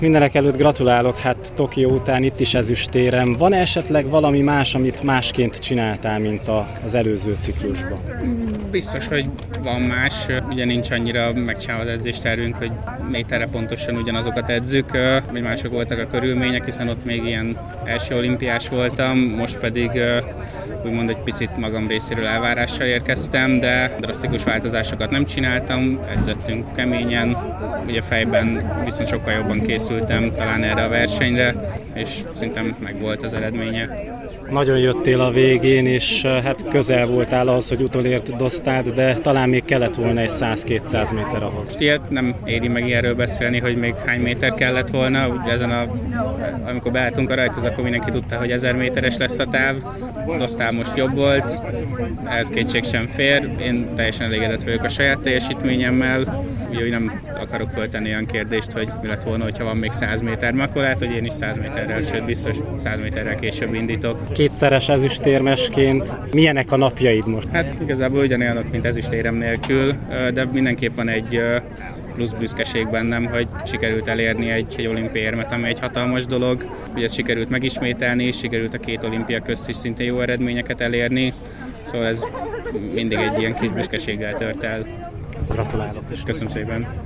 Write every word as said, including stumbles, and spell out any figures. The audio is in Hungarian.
Mindenek előtt gratulálok, hát Tokió után itt is ezüstérem. Van esetleg valami más, amit másként csináltál, mint az előző ciklusban? Biztos, hogy van más. Ugye nincs annyira megcsinálva az edzéstervünk, hogy méterre pontosan ugyanazokat edzük, vagy mások voltak a körülmények, hiszen ott még ilyen első olimpiás voltam, most pedig úgymond egy picit magam részéről elvárással érkeztem, de drasztikus változásokat nem csináltam, edzettünk keményen, ugye fejben viszont sokkal jobban készültem talán erre a versenyre, és szerintem megvolt az eredménye. Nagyon jöttél a végén, és hát közel voltál ahhoz, hogy utolért Dostát, de talán még kellett volna egy száz-kétszáz méter ahhoz. Most ilyet nem éri meg ilyenről beszélni, hogy még hány méter kellett volna. Ugye ezen a, amikor beálltunk a rajthoz, akkor mindenki tudta, hogy ezer méteres lesz a táv. Dostál most jobb volt, ehhez kétség sem fér. Én teljesen elégedett vagyok a saját teljesítményemmel. Ugye nem akarok föltenni olyan kérdést, hogy mi lett volna, hogyha van még száz méter, mert akkor lehet, hogy én is száz méterrel, sőt biztos száz méterrel később indítok. Kétszeres ezüstérmesként milyenek a napjaid most? Hát igazából ugyanolyanok, mint ezüstérem nélkül, de mindenképp van egy plusz büszkeség bennem, hogy sikerült elérni egy, egy olimpiai érmet, ami egy hatalmas dolog. Ugye ezt sikerült megismételni, sikerült a két olimpia közt is szintén jó eredményeket elérni, szóval ez mindig egy ilyen kis büszkeséggel tört el. Gratulálok. És köszönöm szépen.